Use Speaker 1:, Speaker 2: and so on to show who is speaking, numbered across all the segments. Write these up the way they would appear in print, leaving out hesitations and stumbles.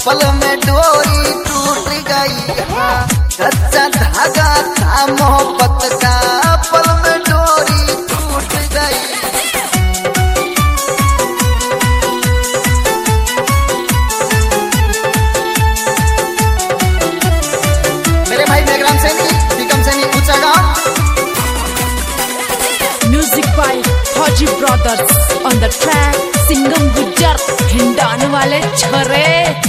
Speaker 1: पल में डोरी टूट गई। कच्चा धागा था मोहब्बत का, पल में डोरी टूट गई। मेरे भाई मेघराम सैनी, निगम Saini, Uncha Gaon.
Speaker 2: Music by Fauji brothers on the track. Singam Gujjar हिंडान वाले छोरे।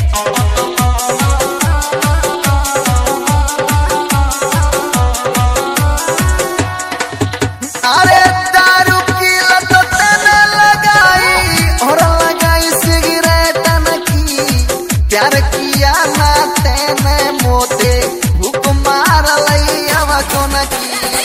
Speaker 1: अरे दारू की लत तने लगाई और लगाई सिगरेट की। प्यार किया ना तेने मोते भूख मार लई अब कौन की।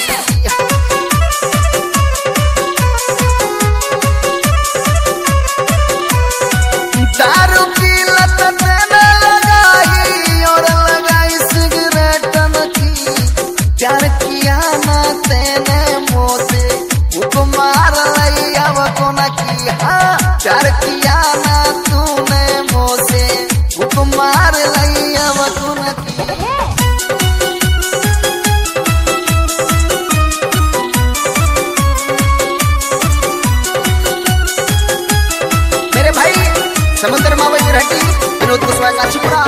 Speaker 1: दारू की लत तने लगाई और लगाई सिगरेट की। प्यार किया ना तेने मोते भूख मार लई अब कौन की। हाँ प्यार किया ना तूने मोसे भूख मार लई अब कौन की। मेरे भाई समुद्र मावई रहती विनोद कुशवाहा का छिपरा।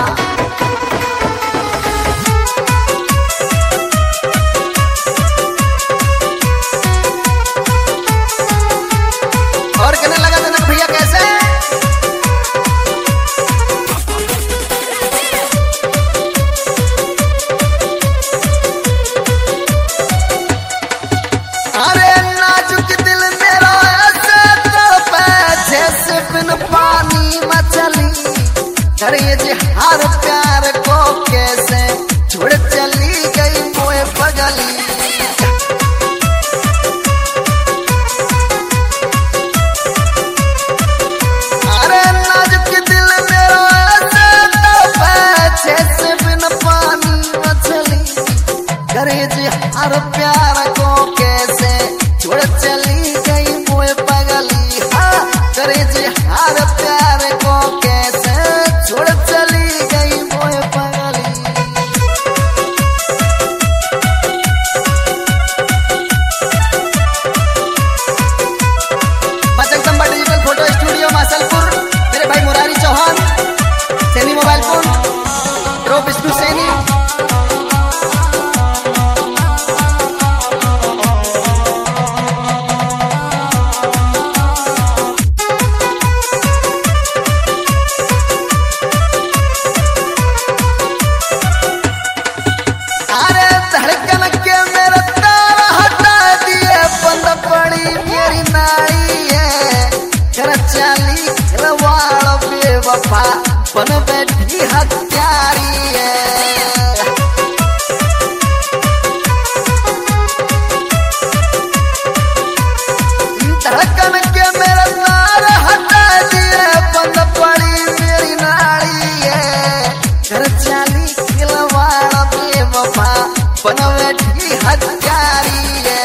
Speaker 1: और कहने लगा जनक भैया कैसे। अरे नाजुक दिल मेरा ऐसे तड़पे जैसे बिन पानी मछली। अरे ये जी हर प्यार को कैसे छोड़ चली गई मोए पगली। अरे नाजुक दिल मेरा ऐसे तड़पे जैसे बिन पानी मछली। अरे जी हर प्यार को कैसे छोड़ चली गई मोए पगली। हाँ करे जी हर प्यार को कैसे छोड़ चली गई मोए पगली। Jagdamba digital photo studio Masalpur. मेरे भाई Murari Chauhan, Saini mobile phone, pro Vishnu Saini. अरे धड़कन के मेरे तार हटा दिए, बंद पड़ी मेरी नाड़ी है। कर चाली खिलवाड़ बेवफा बन बैठी हत्यारी है। धड़कन के मेरे तार हटा दिए, बंद पड़ी मेरी नाड़ी है। कर चाली खिलवाड़ बेवफा बन बैठी हत्यारी।